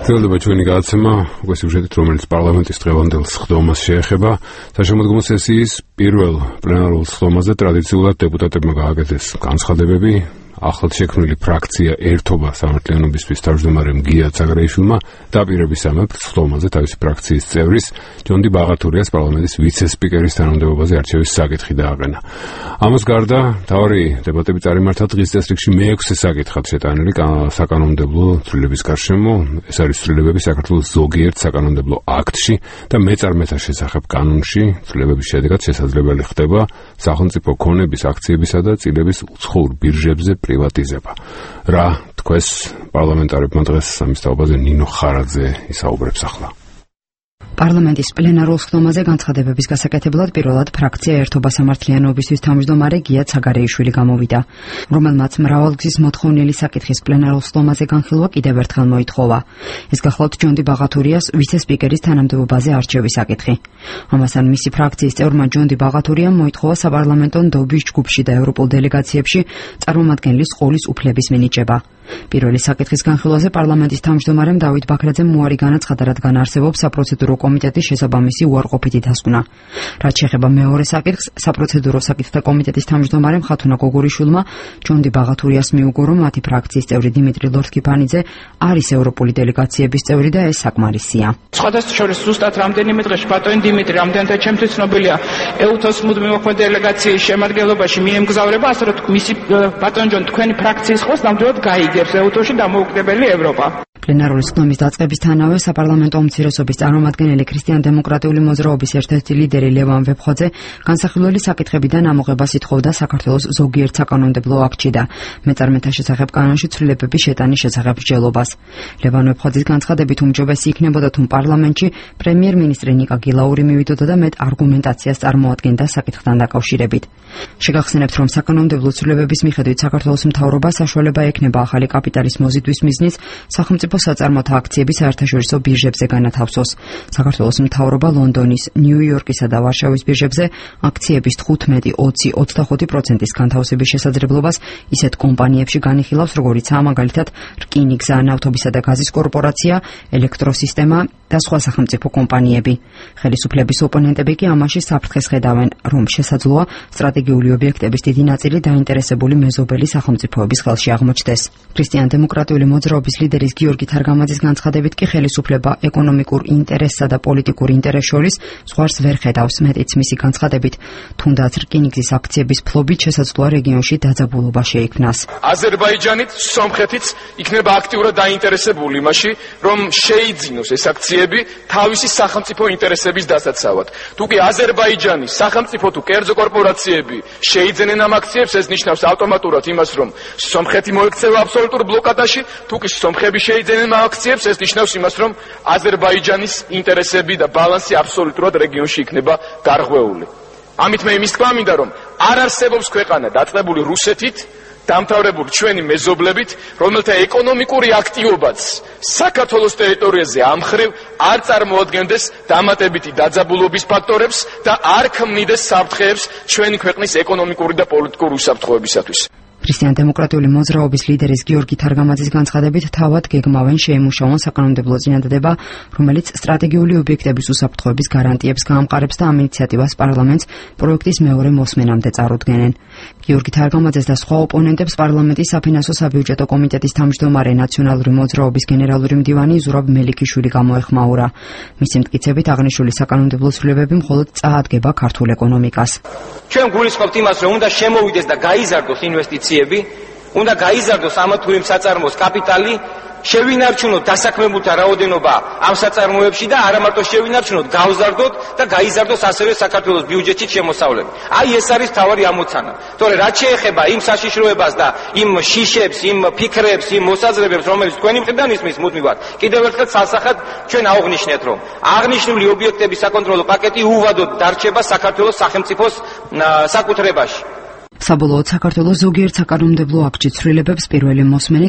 Ველდება ჩვენი გადაცემა, უკვე სიუჟეტით, რომელიც პარლამენტის დღევანდელ სხდომას შეეხება. Საშემოდგომო სესიის პირველ პლენარულ სხდომაზე ტრადიციულად დეპუტატებმა გააკეთეს განცხადებები. ახლად შექმნილი ფრაქცია ერთობა სამართლიანობისთვის თავმჯდომარემ გია ცაგრაიშვილმა დაპირების სამეფ სხდომაზე თავისი ფრაქციის წევრის ჯონდი ბაღათურიას პარლამენტის ვიცე-სპიკერის თანამდებობაზე არჩევის საკითხი დააყენა. ამას გარდა მთავარი დებატები წარიმართა დღის წესრიგში მე-6 საკითხად შეტანილი საკანონმდებლო ცვლილების გარშემო. ეს არის ცვლილებები საქართველოს ზოგიერთ საკანონმდებლო აქტში და მეწარმეთა შესახებ კანონში. ცვლილებების შედეგად შესაძლებელი ხდება სახელმწიფო ქონების, აქციებისა და წილების უცხოურ ბირჟებზე პრივატიზება. რა თქვეს პარლამენტარებმა დღეს ამის თაობაზე ნინო ხარაძე ისაუბრებს ახლა. პარლამენტის პლენარულ სხდომაზე განცხადებების გასაკეთებლად პირველად ფრაქცია ერთობა სამართლიანობისთვის თავმჯდომარე გია ცაგარეიშვილი გამოვიდა, რომელმაც მრავალგზის მოთხოვნილი საკითხის პლენარულ სხდომაზე განხილვა კიდევ ერთხელ მოითხოვა. ეს გახლავთ ჯონდი ბაღათურიას ვიცე-სპიკერის თანამდებობაზე არჩევის საკითხი. ამასთან მისი ფრაქციის წევრმა ჯონდი ბაღათურიამ მოითხოვა საპარლამენტო ნდობის ჯგუფში და ევროპულ დელეგაციებში წარმომადგენლის ყოლის უფლების მინიჭება. პირველი საკითხის განხილვაზე პარლამენტის თავმჯდომარემ დავით ბაქრაძემ უარი განაცხადა, რადგან არსებობს საპროცედურო კომიტეტის შესაბამისი უარყოფითი დასკვნა. რაც შეეხება მეორე საკითხს, საპროცედურო საკითხთა კომიტეტის თავმჯდომარემ ხათუნა გოგურიშვილმა ჯონდი ბაღათურიას მიუგო, რომ მათი ფრაქციის წევრი დიმიტრი ლორთქიფანიძე არის ევროპული დელეგაციების წევრი და ეს საკმარისია. სხვადასხვა შორის ზუსტად რამდენიმე დღეში ბატონი დიმიტრი რამდენადაც ჩემთვის ცნობილია ეუთოს მუდმივ მოქმედ დელეგაციის შემადგენლობაში მიემგზავრება, ასე რომ მისი ბატონი ჯონ თქვენი ფრაქციის ხოს ნამდვილად გაიგებს ეუთოში დამოუკიდებელი ევროპა. პლენარული სხდომის დაწყებისთანავე საპარლამენტო უმცირესობის წარმომადგენელი ქრისტიან-დემოკრატიული მოძრაობის ერთ-ერთი ლიდერი ლევან ვეფხვაძე განსახილველი საკითხებიდან ამოღებას ითხოვდა საქართველოს ზოგიერთ საკანონმდებლო აქტში და მეწარმეთა შესახებ კანონში ცვლილებების შეტანის შესახებ მსჯელობას. ლევან ვეფხვაძის განცხადებით უმჯობესი იქნებოდა თუ პარლამენტში პრემიერ-მინისტრი ნიკა გილაური მივიდოდა და მეტ არგუმენტაციას წარმოადგენდა საკითხთან დაკავშირებით. შეგახსენებთ, რომ საკანონმდებლო ცვლილებების მიხედვით საქართველოს მთავრობა საშუალება ექნება ახალი კაპიტალის მოზიდვის მიზნის სახელმწიფო საწარმოთა აქციები საერთაშორისო ბირჟებზე განათავსოს. საქართველოს მთავრობა ლონდონის, ნიუ-იორკისა და ვარშავის ბირჟებზე აქციების 15, 20, 25%-ის განთავსების შესაძლებლობას ისეთ კომპანიებში განიხილავს, როგორიცაა მაგალითად რკინიგზა, ნავთობისა და გაზის კორპორაცია, ელექტროსისტემა და სხვა სახელმწიფო კომპანიები. ხელისუფლების ოპონენტები კი ამაში საფრთხეს ხედავენ, რომ შესაძლოა სტრატეგიული ობიექტების დიდი ნაწილი დაინტერესებული მეზობელი სახელმწიფოების ხელში აღმოჩნდეს. ქრისტიან-დემოკრატიული მოძრაობის ლიდერის გიორგი თარგამაძის განცხადებით კი ხელისუფლება ეკონომიკურ ინტერესსა და პოლიტიკურ ინტერესს შორის ზღვარს ვერ ხედავს. მეტიც მისი განცხადებით, თუნდაც რკინიგზის აქციების ფლობით შესაძლოა რეგიონში დაძაბულობა შეიქმნას. აზერბაიჯანით, სომხეთიც იქნება აქტიურად დაინტერესებული იმაში, რომ შეიძინოს ეს აქციები თავისი სახელმწიფო ინტერესების დასაცავად. თუ კი აზერბაიჯანის სახელმწიფო თუ კერძო კორპორაციები შეიძენენ ამ აქციებს, ეს ნიშნავს ავტომატურად იმას, რომ სომხეთი მოექცევა აბსოლუტურ ბლოკადაში, თუ კი სომხები შეიძენენ ამ აქციებს, ეს ნიშნავს იმას, რომ აზერბაიჯანის ინტერესები და ბალანსი აბსოლუტურად რეგიონში იქნება გარღვეული. ამით მე იმის თქვა მინდა, რომ არ არსებობს ქვეყანა დაწყებული რუსეთით, დამთავრებული ჩვენი მეზობლებით, რომელთა ეკონომიკური აქტივობაც საქართველოს ტერიტორიაზე ამ მხრივ არ წარმოადგენდეს დამატებითი დაძაბულობის ფაქტორებს და არ ქმნიდეს საფრთხეებს ჩვენი ქვეყნის ეკონომიკური და პოლიტიკური უსაფრთხოებისათვის. ქრისტიან-დემოკრატიული მოძრაობის ლიდერის გიორგი თარგამაძის განცხადებით, თავად გეგმავენ შეიმუშაონ საკანონმდებლო წინადადება, რომელიც სტრატეგიული ობიექტების უსაფრთხოების გარანტიებს გაამყარებს და ამ ინიციატივას პარლამენტს პროექტის მეორე მოსმენამდე წარუდგენენ. გიორგი თარგამაძეს და სხვა ოპონენტებს პარლამენტის საფინანსო საბიუჯეტო კომიტეტის თავმჯდომარე ნაციონალური მოძრაობის გენერალური მდივანი ზურაბ მელიქიშვილი გამოეხმაურა. მისი მტკიცებით, აღნიშნული საკანონმდებლო ცვლილებები მხოლოდ წაადგება ქართულ ეკონომიკას. ჩვენ გულისხმობთ იმას, რომ უნდა შემოვიდეს და გაიზარდოს ინვესტიციები, უნდა გაიზარდოს ამა თუ იმ საწარმოს კაპიტალი, შევინარჩუნოთ დასაქმებულთა რაოდენობა ამ საწარმოებში და არა მარტო შევინარჩუნოთ, გავზარდოთ და გაიზარდოს ასევე საქართველოს ბიუჯეტში შემოსავლები. აი ეს არის თავარი ამოცანა. თორე რაც შეეხება იმ საშიშროებას და იმ შიშებს, იმ ფიქრებს, იმ მოსაზრებებს, რომელიც თქვენი მხრიდან ისმის მუდმივად, კიდევ ერთხელ სასახად ჩვენ აღვნიშნეთ, რომ აღნიშნული ობიექტების საკონტროლო პაკეტი უვადოდ დარჩება საქართველოს სახელმწიფოს საკუთრებაში. საბოლოოდ საქართველოს ზოგიერთ საკანონმდებლო აქტში ცვლილებებს პირველი მოსმენით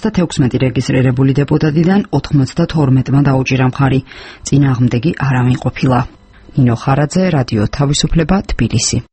96 რეგისტრირებული დეპუტატიდან 92-მა დაუჭირა მხარი. წინააღმდეგი არავინ ყოფილა. ნინო ხარაძე, რადიო თავისუფლება, თბილისი.